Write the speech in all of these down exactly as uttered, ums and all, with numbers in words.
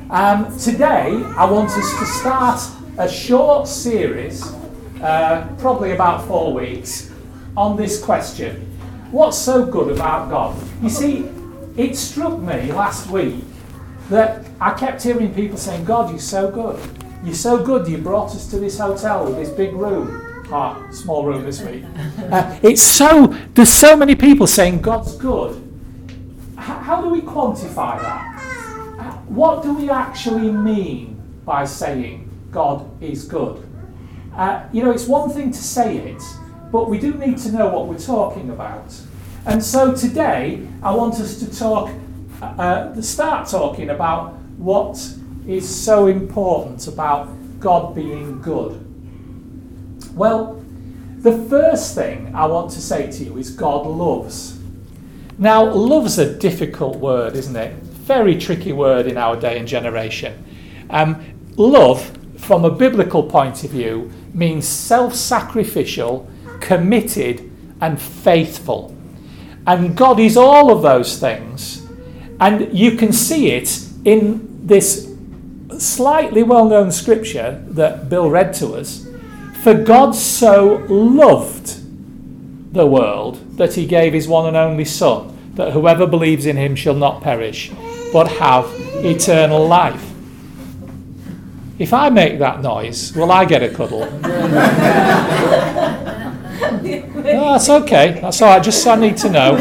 Um, today, I want us to start a short series, uh, probably about four weeks, on this question. What's so good about God? You see, it struck me last week that I kept hearing people saying, God, you're so good. You're so good, you brought us to this hotel with this big room. Ah, small room this week. Uh, it's so, there's so many people saying God's good. H- how do we quantify that? Uh, what do we actually mean by saying God is good? Uh, you know, it's one thing to say it, but we do need to know what we're talking about. And so today, I want us to talk, uh, start talking about what is so important about God being good. Well, the first thing I want to say to you is God loves. Now, love's a difficult word, isn't it? Very tricky word in our day and generation. Um, love, from a biblical point of view, means self-sacrificial, committed, and faithful. And God is all of those things. And you can see it in this slightly well-known scripture that Bill read to us. For God so loved the world that he gave his one and only Son, that whoever believes in him shall not perish, but have eternal life. If I make that noise, will I get a cuddle? No, that's okay. That's all right. Just so I need to know.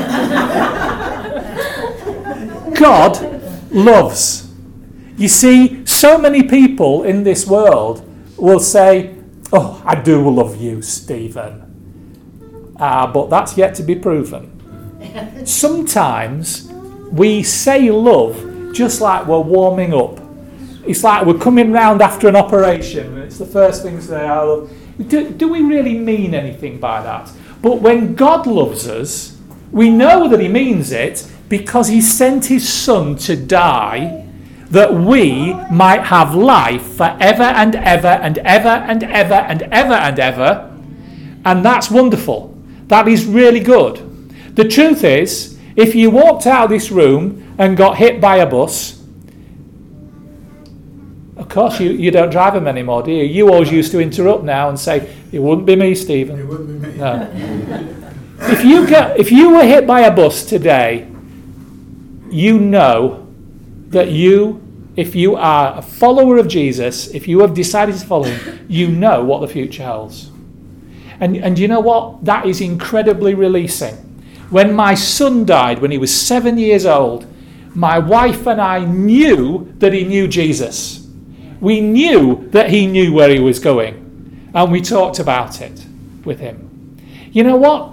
God loves. You see, so many people in this world will say, oh, I do love you, Stephen. Ah, but that's yet to be proven. Sometimes we say love just like we're warming up. It's like we're coming round after an operation, and it's the first thing to say, I love. Do, do we really mean anything by that? But when God loves us, we know that he means it because he sent his Son to die that we might have life forever and ever and ever and ever and ever and ever. And that's wonderful. That is really good. The truth is, if you walked out of this room and got hit by a bus, of course you, you don't drive them anymore, do you? You always used to interrupt now and say, it wouldn't be me, Stephen. It wouldn't be me. No. If you get, if you were hit by a bus today, you know that you, if you are a follower of Jesus, if you have decided to follow him, you know what the future holds. And, and you know what? That is incredibly releasing. When my son died, when he was seven years old, my wife and I knew that he knew Jesus. We knew that he knew where he was going. And we talked about it with him. You know what?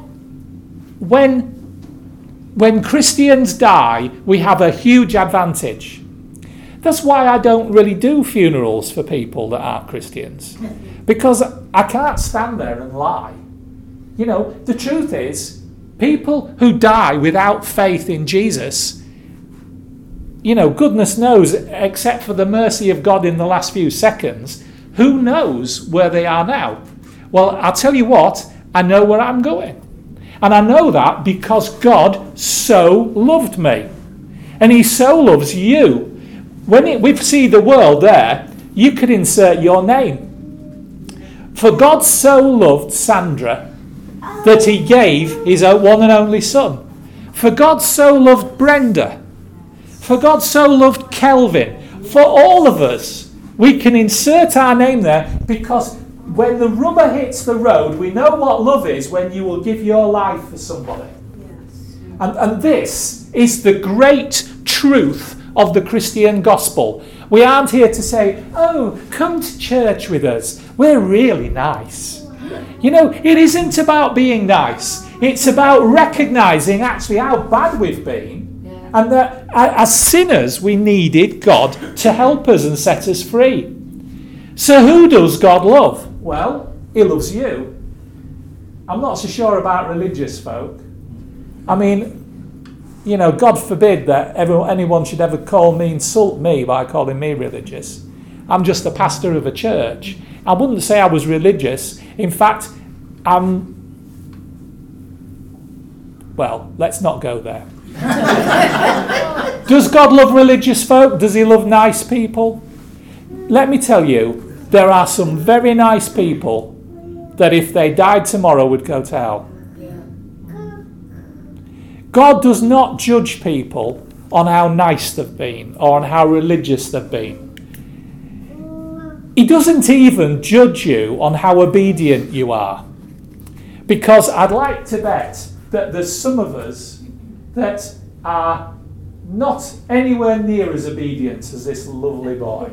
When When Christians die, we have a huge advantage. That's why I don't really do funerals for people that aren't Christians. Because I can't stand there and lie. You know, the truth is, people who die without faith in Jesus, you know, goodness knows, except for the mercy of God in the last few seconds, who knows where they are now? Well, I'll tell you what, I know where I'm going. And I know that because God so loved me. And he so loves you. When it, we see the world there, you could insert your name. For God so loved Sandra that he gave his one and only son. For God so loved Brenda. For God so loved Kelvin. For all of us, we can insert our name there because when the rubber hits the road, we know what love is when you will give your life for somebody. Yes. And, and this is the great truth of the Christian gospel. We aren't here to say, oh, come to church with us. We're really nice. You know, it isn't about being nice. It's about recognising actually how bad we've been. Yeah. And that as sinners, we needed God to help us and set us free. So who does God love? Well, he loves you. I'm not so sure about religious folk. I mean, you know, God forbid that everyone, anyone should ever call me, insult me by calling me religious. I'm just the pastor of a church. I wouldn't say I was religious. In fact, I'm... Well, let's not go there. Does God love religious folk? Does he love nice people? Let me tell you, there are some very nice people that if they died tomorrow would go to hell. God does not judge people on how nice they've been or on how religious they've been. He doesn't even judge you on how obedient you are. Because I'd like to bet that there's some of us that are not anywhere near as obedient as this lovely boy.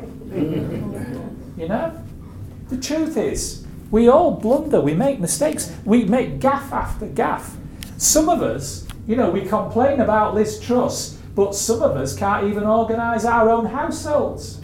You know? The truth is, we all blunder, we make mistakes, we make gaff after gaff. Some of us, you know, we complain about Liz Truss, but some of us can't even organise our own households.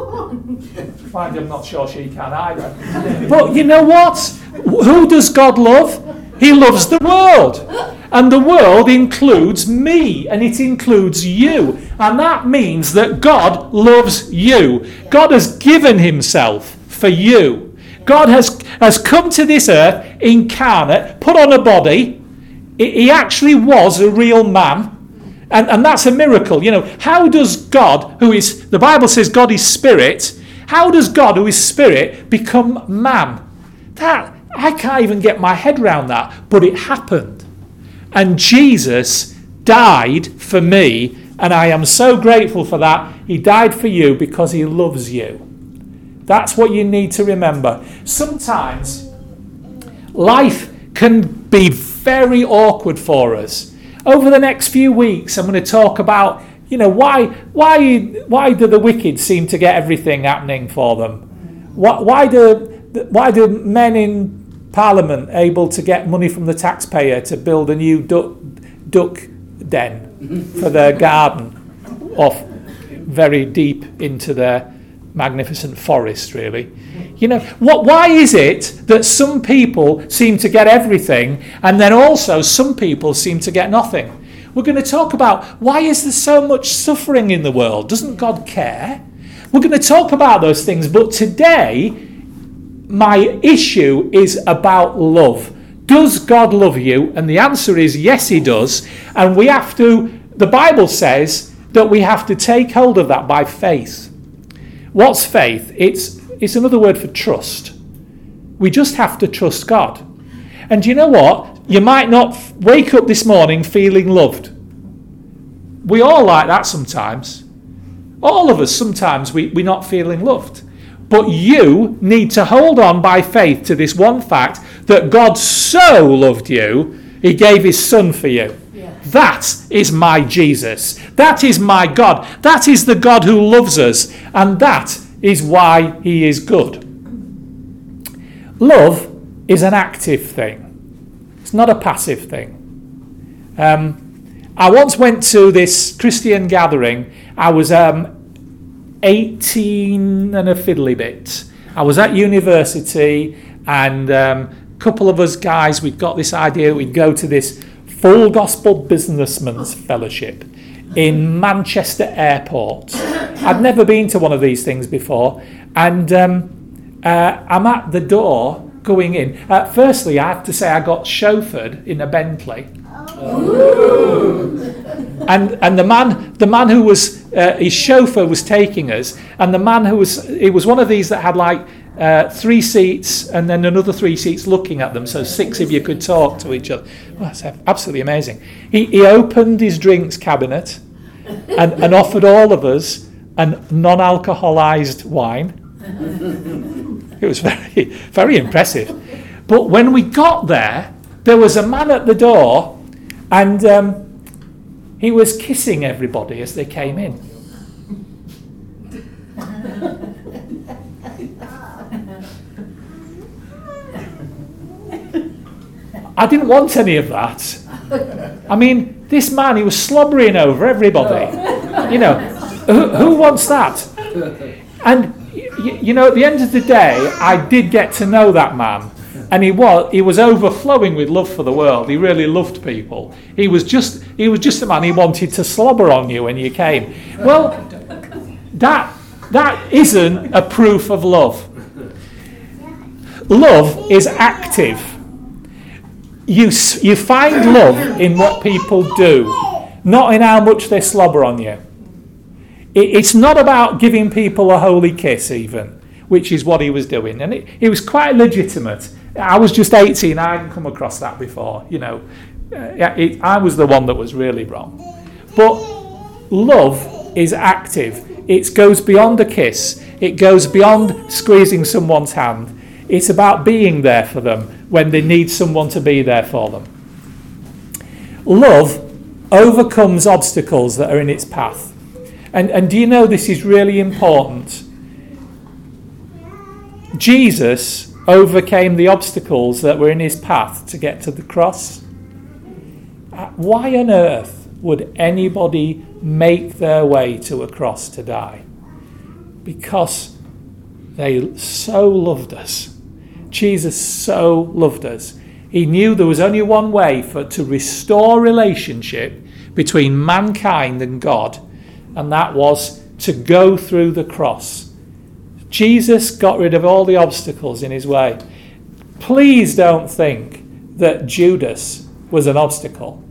Mind you, I'm not sure she can either. But you know what? Who does God love? He loves the world. And the world includes me, and it includes you. And that means that God loves you. God has given himself for you. God has, has come to this earth, incarnate, put on a body. He actually was a real man. And, and that's a miracle. You know, how does God, who is, the Bible says God is spirit, how does God, who is spirit, become man? That, I can't even get my head around that, but it happened. And Jesus died for me, and I am so grateful for that. He died for you because he loves you. That's what you need to remember. Sometimes life can be very awkward for us. Over the next few weeks, I'm going to talk about, you know, why why why do the wicked seem to get everything happening for them? Why, why do why do men in Parliament able to get money from the taxpayer to build a new duck duck den for their garden, off very deep into their magnificent forest, really? You know, what? Why is it that some people seem to get everything and then also some people seem to get nothing? We're going to talk about why is there so much suffering in the world? Doesn't God care? We're going to talk about those things, but today my issue is about love. Does God love you? And the answer is yes, he does. And we have to, the Bible says that we have to take hold of that by faith. What's faith? It's it's another word for trust. We just have to trust God. And you know what? You might not f- wake up this morning feeling loved. We all like that sometimes. All of us, sometimes we, we're not feeling loved. But you need to hold on by faith to this one fact that God so loved you, he gave his son for you. Yeah. That is my Jesus. That is my God. That is the God who loves us. And that is why he is good. Love is an active thing. It's not a passive thing. Um, I once went to this Christian gathering. I was um, eighteen and a fiddly bit. I was at university, and um, a couple of us guys, we'd got this idea we'd go to this Full Gospel Businessman's Fellowship in Manchester Airport. I'd never been to one of these things before, and um, uh, I'm at the door going in. Uh, firstly, I have to say I got chauffeured in a Bentley. Ooh. And and the man the man who was uh, his chauffeur was taking us, and the man who was it was one of these that had like uh, three seats and then another three seats looking at them, so six of you could talk to each other. Well, that's absolutely amazing. He he opened his drinks cabinet and, and offered all of us a non-alcoholized wine. It was very very impressive. But when we got there, there was a man at the door, and um, he was kissing everybody as they came in. I didn't want any of that. I mean, this man, he was slobbering over everybody. You know, who, who wants that? And, you, you know, at the end of the day, I did get to know that man. And he was he was overflowing with love for the world. He really loved people. He was just he was just a man. He wanted to slobber on you when you came. Well, that that isn't a proof of love. Love is active. You you find love in what people do, not in how much they slobber on you. It's not about giving people a holy kiss even, which is what he was doing. And it, it was quite legitimate. I was just eighteen. I hadn't come across that before. You know, uh, it, I was the one that was really wrong. But love is active. It goes beyond a kiss. It goes beyond squeezing someone's hand. It's about being there for them when they need someone to be there for them. Love overcomes obstacles that are in its path. And, and do you know this is really important? Jesus overcame the obstacles that were in his path to get to the cross. Why on earth would anybody make their way to a cross to die? Because they so loved us. Jesus so loved us. He knew there was only one way for to restore relationship between mankind and God, and that was to go through the cross. Jesus got rid of all the obstacles in his way. Please don't think that Judas was an obstacle.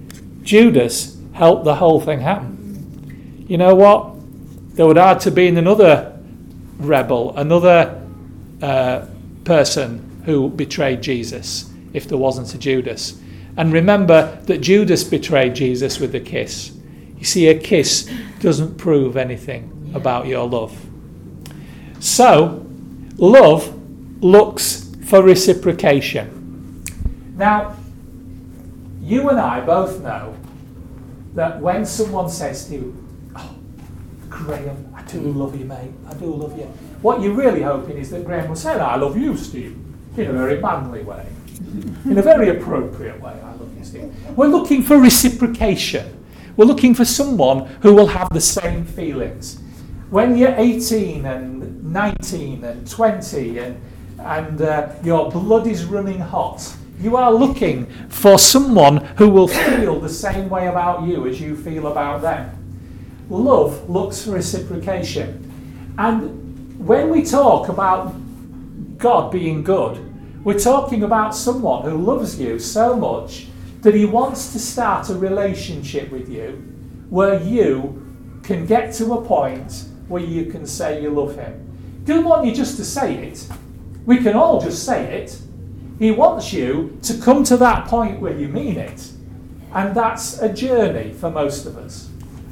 Judas helped the whole thing happen. You know what? There would have to be another rebel, another uh, person who betrayed Jesus if there wasn't a Judas. And remember that Judas betrayed Jesus with a kiss. You see, a kiss doesn't prove anything about your love. So, love looks for reciprocation. Now, you and I both know that when someone says to you, "Oh, Graham, I do love you, mate, I do love you," what you're really hoping is that Graham will say, "I love you, Steve," in a very manly way, in a very appropriate way. "I love you, Steve." We're looking for reciprocation. We're looking for someone who will have the same feelings. When you're eighteen and nineteen and twenty and, and uh, your blood is running hot, you are looking for someone who will feel the same way about you as you feel about them. Love looks for reciprocation. And when we talk about God being good, we're talking about someone who loves you so much that he wants to start a relationship with you where you can get to a point where you can say you love him. He doesn't want you just to say it. We can all just say it. He wants you to come to that point where you mean it. And that's a journey for most of us.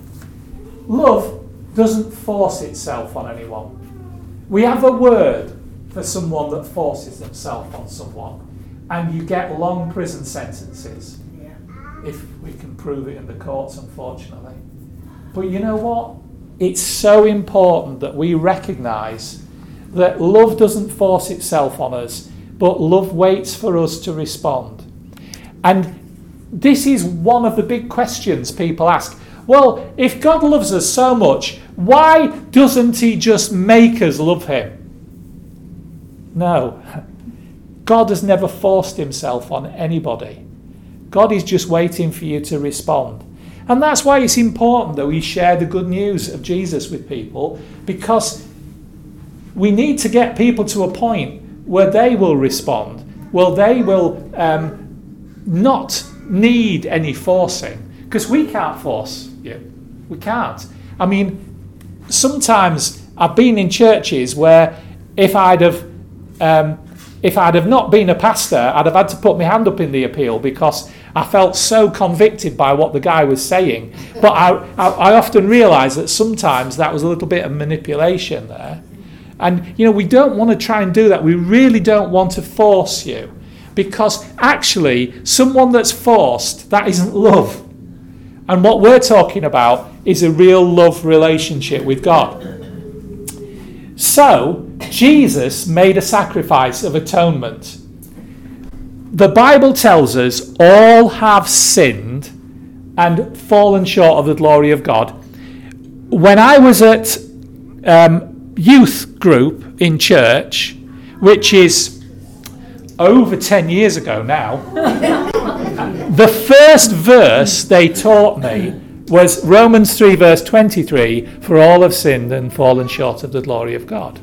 Love doesn't force itself on anyone. We have a word for someone that forces themselves on someone, and you get long prison sentences yeah. if we can prove it in the courts, unfortunately. But you know what? It's so important that we recognise that love doesn't force itself on us, but love waits for us to respond. And this is one of the big questions people ask. Well, if God loves us so much, why doesn't he just make us love him? No. God has never forced himself on anybody. God is just waiting for you to respond. And that's why it's important that we share the good news of Jesus with people, because we need to get people to a point where they will respond, where they will um, not need any forcing, because we can't force you. We can't. I mean, sometimes I've been in churches where if I'd have um, if I'd have not been a pastor, I'd have had to put my hand up in the appeal because I felt so convicted by what the guy was saying. But I, I, I often realise that sometimes that was a little bit of manipulation there. And, you know, we don't want to try and do that. We really don't want to force you, because actually someone that's forced, that isn't love. And what we're talking about is a real love relationship with God. So, Jesus made a sacrifice of atonement. The Bible tells us all have sinned and fallen short of the glory of God. When I was at um, youth group in church, which is over ten years ago now, the first verse they taught me was Romans three verse twenty-three, for all have sinned and fallen short of the glory of God.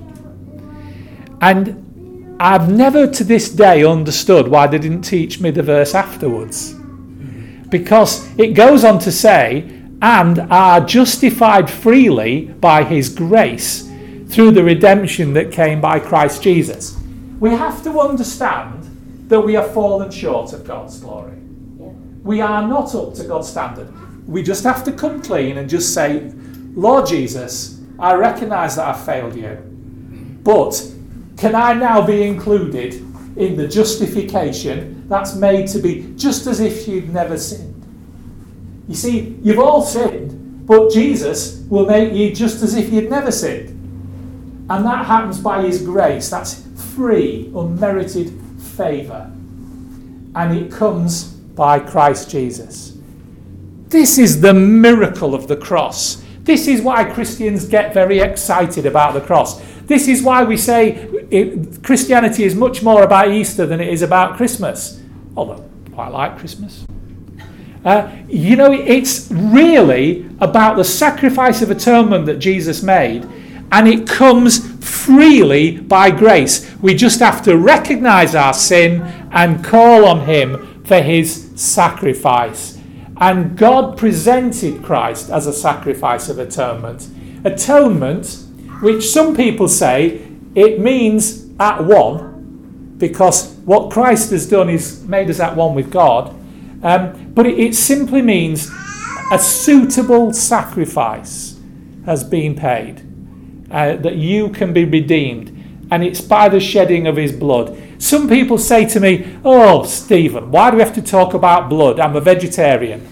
And I've never to this day understood why they didn't teach me the verse afterwards. Because it goes on to say, and are justified freely by his grace through the redemption that came by Christ Jesus. We have to understand that we are fallen short of God's glory. Yeah. We are not up to God's standard. We just have to come clean and just say, Lord Jesus, I recognise that I've failed you, but can I now be included in the justification that's made to be just as if you'd never sinned? You see, you've all sinned, but Jesus will make you just as if you'd never sinned. And that happens by his grace. That's free, unmerited favour. And it comes by Christ Jesus. This is the miracle of the cross. This is why Christians get very excited about the cross. This is why we say it, Christianity is much more about Easter than it is about Christmas. Although I quite like Christmas. Uh, you know, it's really about the sacrifice of atonement that Jesus made, and it comes freely by grace. We just have to recognise our sin and call on him for his sacrifice. And God presented Christ as a sacrifice of atonement. Atonement, which some people say it means at one, because what Christ has done is made us at one with God. Um, but it, it simply means a suitable sacrifice has been paid, uh, that you can be redeemed, and it's by the shedding of his blood. Some people say to me, oh, Stephen, why do we have to talk about blood? I'm a vegetarian.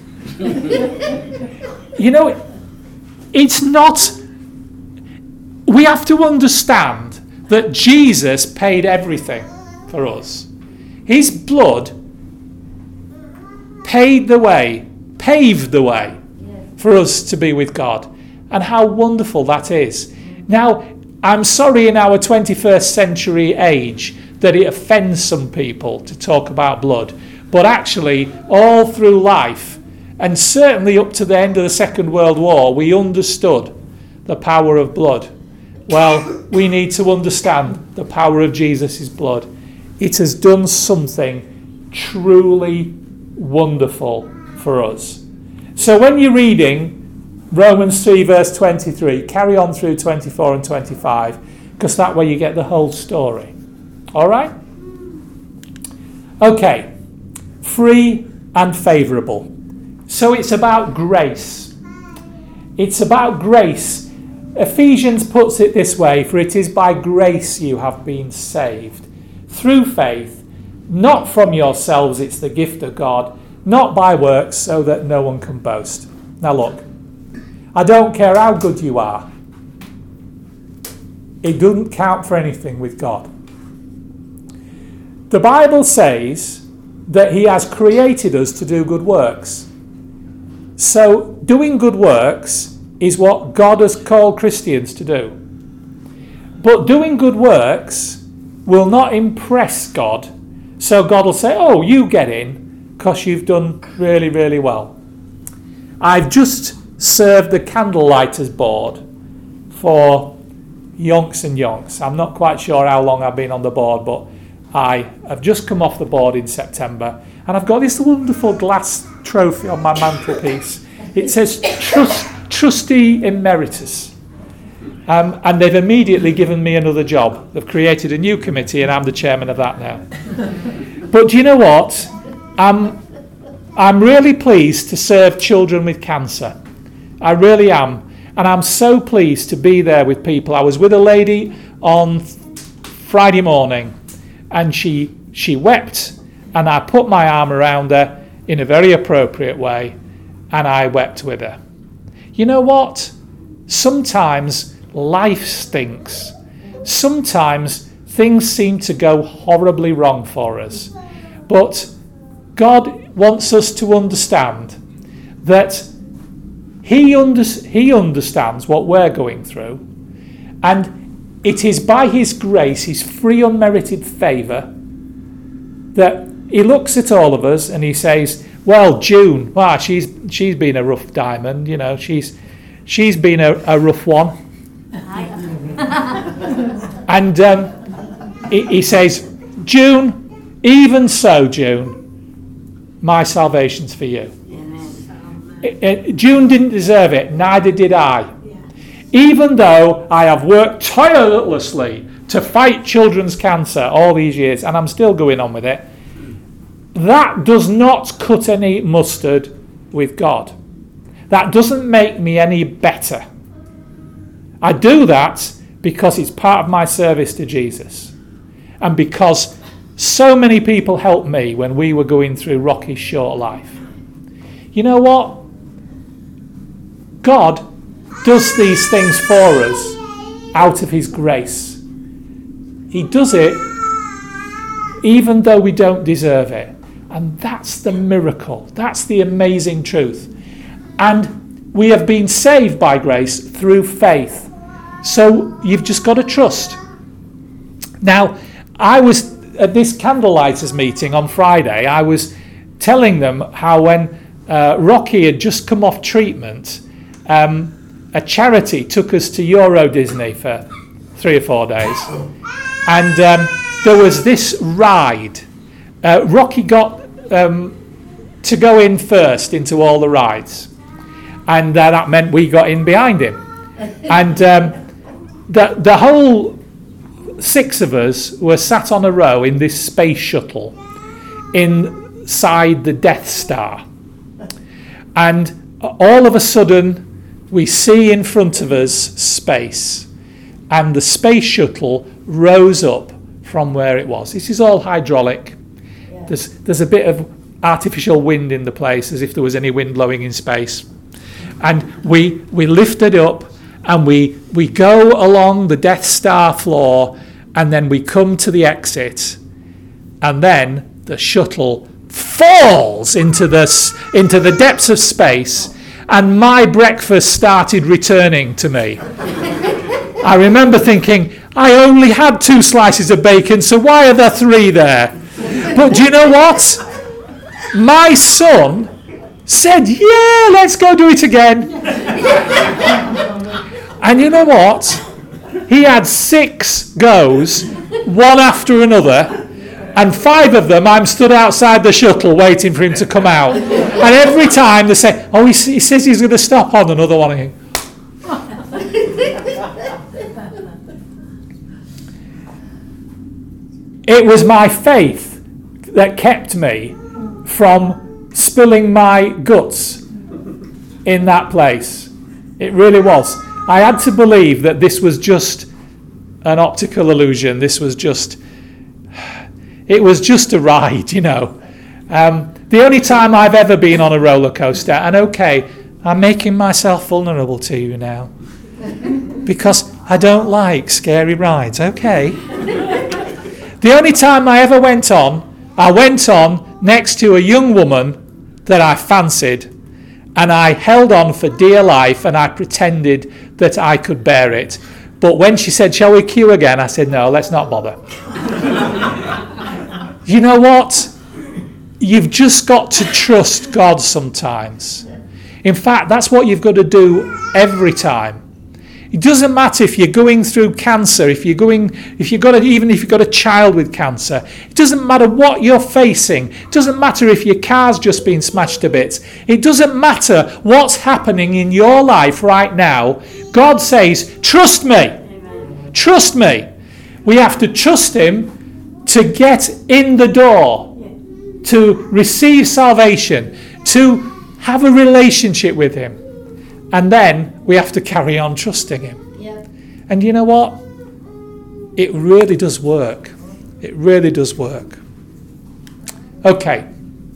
You know, it's not... We have to understand that Jesus paid everything for us. His blood paid the way, paved the way for us to be with God. And how wonderful that is. Now, I'm sorry in our twenty-first century age that it offends some people to talk about blood. But actually, all through life, and certainly up to the end of the Second World War, we understood the power of blood. Well, we need to understand the power of Jesus' blood. It has done something truly wonderful for us. So when you're reading Romans three verse twenty-three, carry on through twenty-four and twenty-five, because that way you get the whole story. All right? Okay. Free and favourable. So it's about grace. It's about grace. Ephesians puts it this way, for it is by grace you have been saved, through faith, not from yourselves, it's the gift of God, not by works, so that no one can boast. Now look, I don't care how good you are. It doesn't count for anything with God. The Bible says that he has created us to do good works. So doing good works is what God has called Christians to do. But doing good works will not impress God. So God will say, oh, you get in because you've done really, really well. I've just served the Candlelighters Board for yonks and yonks. I'm not quite sure how long I've been on the board, but I have just come off the board in September, and I've got this wonderful glass trophy on my mantelpiece. It says Trust, Trustee Emeritus. Um, and they've immediately given me another job. They've created a new committee, and I'm the chairman of that now. But do you know what? I'm, I'm really pleased to serve children with cancer. I really am. And I'm so pleased to be there with people. I was with a lady on Friday morning, and she she wept, and I put my arm around her in a very appropriate way, and I wept with her. You know what? Sometimes life stinks. Sometimes things seem to go horribly wrong for us. But God wants us to understand that He, under, he understands what we're going through, and it is by His grace, His free unmerited favour, that He looks at all of us and He says, well, June, wow, she's she's been a rough diamond, you know, she's she's been a, a rough one. And um, he, he says, June, even so, June, my salvation's for you. June didn't deserve it, neither did I. Even though I have worked tirelessly to fight children's cancer all these years, and I'm still going on with it, that does not cut any mustard with God. That doesn't make me any better. I do that because it's part of my service to Jesus. And because so many people helped me when we were going through Rocky's short life. You know what? God does these things for us out of his grace. He does it even though we don't deserve it. And that's the miracle. That's the amazing truth. And we have been saved by grace through faith. So you've just got to trust. Now, I was at this candlelighters meeting on Friday. I was telling them how when uh, Rocky had just come off treatment, um, a charity took us to Euro Disney for three or four days. And um, there was this ride. Uh, Rocky got um, to go in first into all the rides. And uh, that meant we got in behind him. And um, the, the whole six of us were sat on a row in this space shuttle inside the Death Star. And all of a sudden, we see in front of us space. And the space shuttle rose up from where it was. This is all hydraulic. Yeah. There's, there's a bit of artificial wind in the place, as if there was any wind blowing in space. And we we lifted up, and we we go along the Death Star floor, and then we come to the exit, and then the shuttle falls into the into the depths of space, and my breakfast started returning to me. I remember thinking, I only had two slices of bacon, so why are there three there? But do you know what? My son said, yeah, let's go do it again. And you know what? He had six goes, one after another, and five of them I'm stood outside the shuttle waiting for him to come out. And every time they say, oh, he, he says he's going to stop on another one. I think, it was my faith that kept me from spilling my guts in that place. It really was. I had to believe that this was just an optical illusion. This was just, it was just a ride, you know. Um, the only time I've ever been on a roller coaster, and okay, I'm making myself vulnerable to you now, because I don't like scary rides, okay? The only time I ever went on, I went on next to a young woman that I fancied, and I held on for dear life, and I pretended that I could bear it. But when she said, shall we queue again? I said, no, let's not bother. You know what? You've just got to trust God sometimes. In fact, that's what you've got to do every time. It doesn't matter if you're going through cancer, if you're going, if you've got a, even if you've got a child with cancer. It doesn't matter what you're facing. It doesn't matter if your car's just been smashed to bits. It doesn't matter what's happening in your life right now. God says, trust me. Amen. Trust me. We have to trust him to get in the door, yeah. to receive salvation, to have a relationship with him. And then we have to carry on trusting him. Yeah. And you know what? It really does work. It really does work. Okay.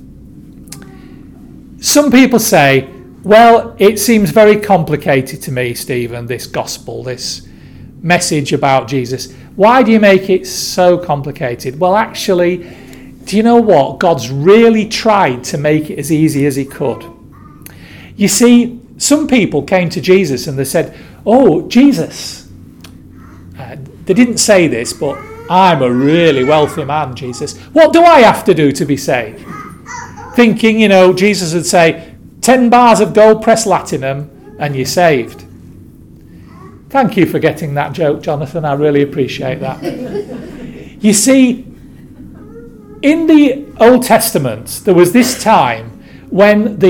Some people say, well, it seems very complicated to me, Stephen, this gospel, this message about Jesus. Why do you make it so complicated? Well, actually, do you know what? God's really tried to make it as easy as he could. You see, some people came to Jesus and they said, oh, Jesus. Uh, they didn't say this, but I'm a really wealthy man, Jesus. What do I have to do to be saved? Thinking, you know, Jesus would say, ten bars of gold pressed latinum and you're saved. Thank you for getting that joke, Jonathan. I really appreciate that. You see, in the Old Testament, there was this time when the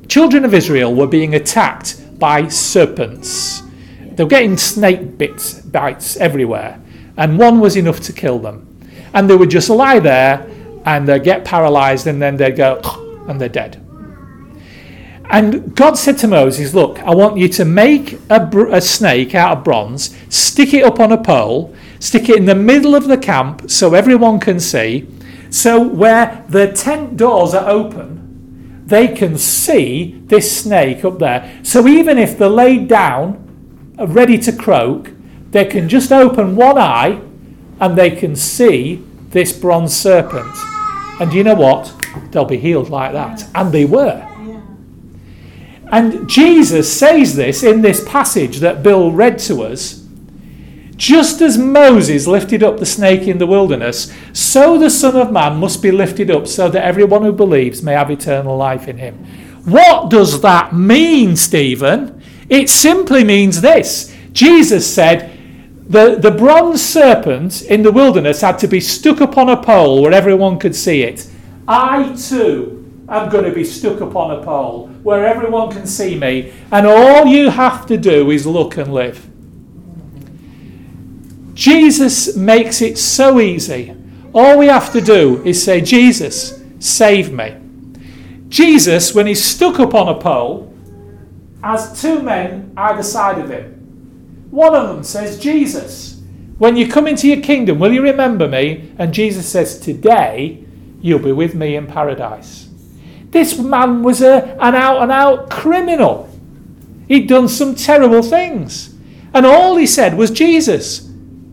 children of Israel were being attacked by serpents. They were getting snake bits, bites everywhere, and one was enough to kill them. And they would just lie there and they'd get paralyzed, and then they'd go, and they're dead. And God said to Moses, look, I want you to make a, br- a snake out of bronze, stick it up on a pole, stick it in the middle of the camp so everyone can see. So where the tent doors are open, they can see this snake up there. So even if they're laid down, ready to croak, they can just open one eye and they can see this bronze serpent. And you know what? They'll be healed like that. And they were. And Jesus says this in this passage that Bill read to us. Just as Moses lifted up the snake in the wilderness, so the Son of Man must be lifted up so that everyone who believes may have eternal life in him. What does that mean, Stephen? It simply means this. Jesus said the, the bronze serpent in the wilderness had to be stuck upon a pole where everyone could see it. I too am going to be stuck upon a pole where everyone can see me, and all you have to do is look and live. Jesus makes it so easy. All we have to do is say, Jesus, save me. Jesus, when he's stuck up on a pole, has two men either side of him. One of them says, Jesus, when you come into your kingdom, will you remember me? And Jesus says, today you'll be with me in paradise. This man was a, an out-and-out criminal. He'd done some terrible things. And all he said was, Jesus,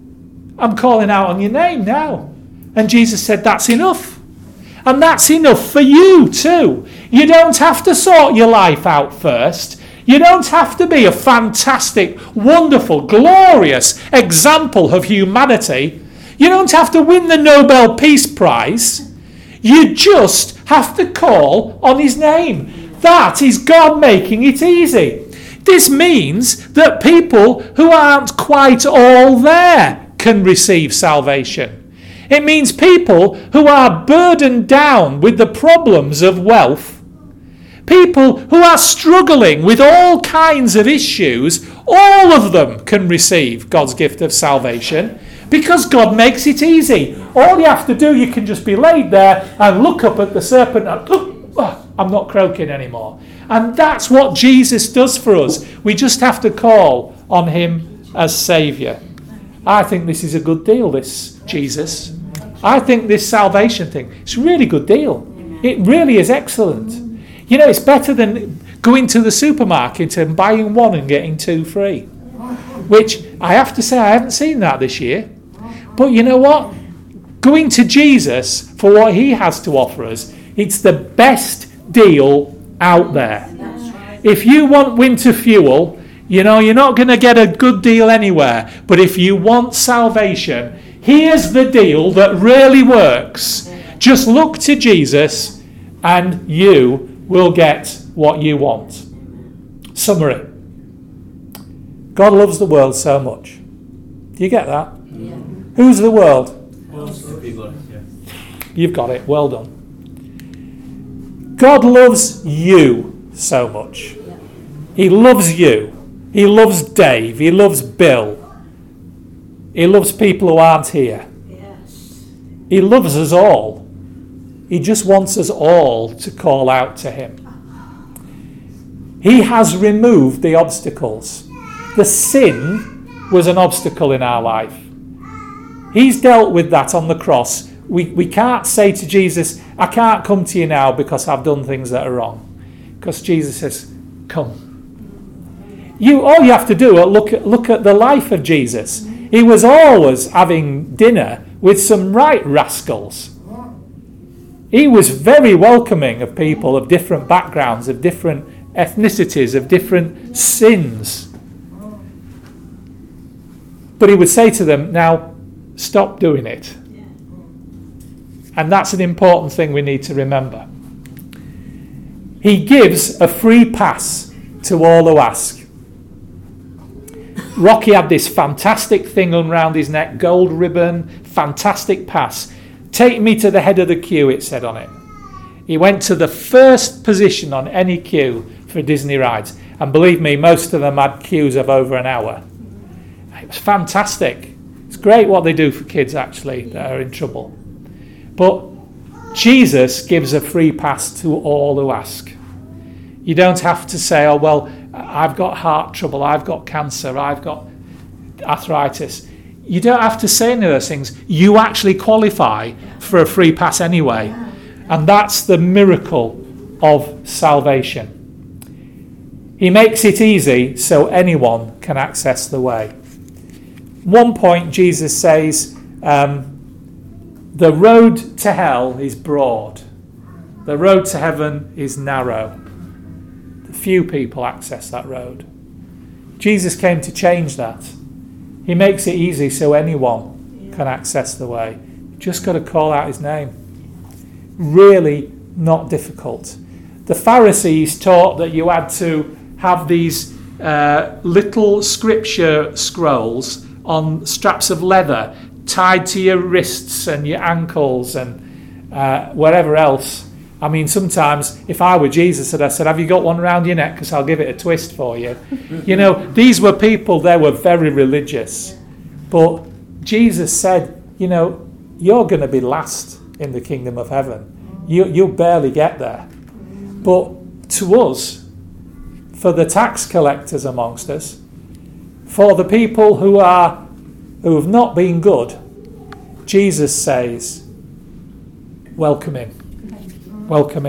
I'm calling out on your name now. And Jesus said, that's enough. And that's enough for you too. You don't have to sort your life out first. You don't have to be a fantastic, wonderful, glorious example of humanity. You don't have to win the Nobel Peace Prize. You just have to call on his name. That is God making it easy. This means that people who aren't quite all there can receive salvation. It means people who are burdened down with the problems of wealth, people who are struggling with all kinds of issues, all of them can receive God's gift of salvation because God makes it easy. All you have to do, you can just be laid there and look up at the serpent and, oh, I'm not croaking anymore. And that's what Jesus does for us. We just have to call on him as Saviour. I think this is a good deal, this Jesus. I think this salvation thing, it's a really good deal. It really is excellent. You know, it's better than going to the supermarket and buying one and getting two free. Which, I have to say, I haven't seen that this year. But you know what? Going to Jesus for what he has to offer us, it's the best deal out there. If you want winter fuel, you know, you're not going to get a good deal anywhere. But if you want salvation, here's the deal that really works. Just look to Jesus and you will get what you want. Summary. God loves the world so much. Do you get that? Yeah. Who's the world? People, yeah. You've got it. Well done. God loves you so much. He loves you. He loves Dave. He loves Bill. He loves people who aren't here. Yes. He loves us all. He just wants us all to call out to him. He has removed the obstacles. The sin was an obstacle in our life. He's dealt with that on the cross. We, we can't say to Jesus, I can't come to you now because I've done things that are wrong. Because Jesus says, come. You, all you have to do is look at, look at the life of Jesus. He was always having dinner with some right rascals. He was very welcoming of people of different backgrounds, of different ethnicities, of different sins. But he would say to them, now, stop doing it. And that's an important thing we need to remember. He gives a free pass to all who ask. Rocky had this fantastic thing around his neck, gold ribbon, fantastic pass. Take me to the head of the queue, it said on it. He went to the first position on any queue for Disney rides. And believe me, most of them had queues of over an hour. It was fantastic. It's great what they do for kids, actually, that are in trouble. But Jesus gives a free pass to all who ask. You don't have to say, oh, well, I've got heart trouble, I've got cancer, I've got arthritis. You don't have to say any of those things. You actually qualify for a free pass anyway. And that's the miracle of salvation. He makes it easy so anyone can access the way. One point Jesus says, um, the road to hell is broad. The road to heaven is narrow. Few people access that road. Jesus came to change that. He makes it easy so anyone can access the way. You've just got to call out his name. Really not difficult. The Pharisees taught that you had to have these uh, little scripture scrolls on straps of leather tied to your wrists and your ankles and uh, wherever else. I mean, sometimes if I were Jesus and I said, have you got one around your neck? Because I'll give it a twist for you. You know, these were people, they were very religious. But Jesus said, you know, you're going to be last in the kingdom of heaven. You, you'll barely get there. But to us, for the tax collectors amongst us, for the people who are who have not been good, Jesus says, welcome in. Welcome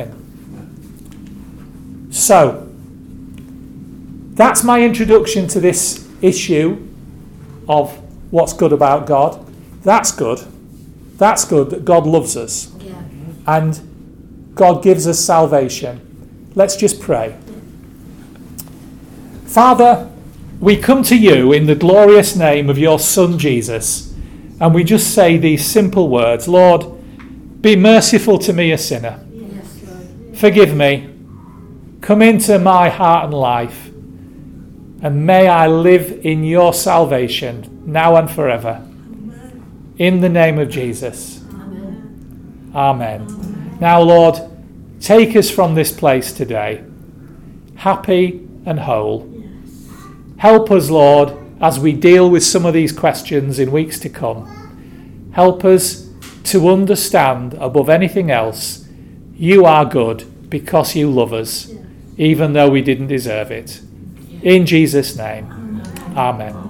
in. So, that's my introduction to this issue of what's good about God. That's good. That's good that God loves us. Yeah. And God gives us salvation. Let's just pray. Father, we come to you in the glorious name of your Son Jesus, and we just say these simple words. Lord, be merciful to me, a sinner. Forgive me, come into my heart and life, and may I live in your salvation now and forever. Amen. In the name of Jesus. Amen. Amen. Amen. Now, Lord, take us from this place today, happy and whole. Yes. Help us, Lord, as we deal with some of these questions in weeks to come. Help us to understand, above anything else, you are good because you love us, even though we didn't deserve it. In Jesus' name, amen.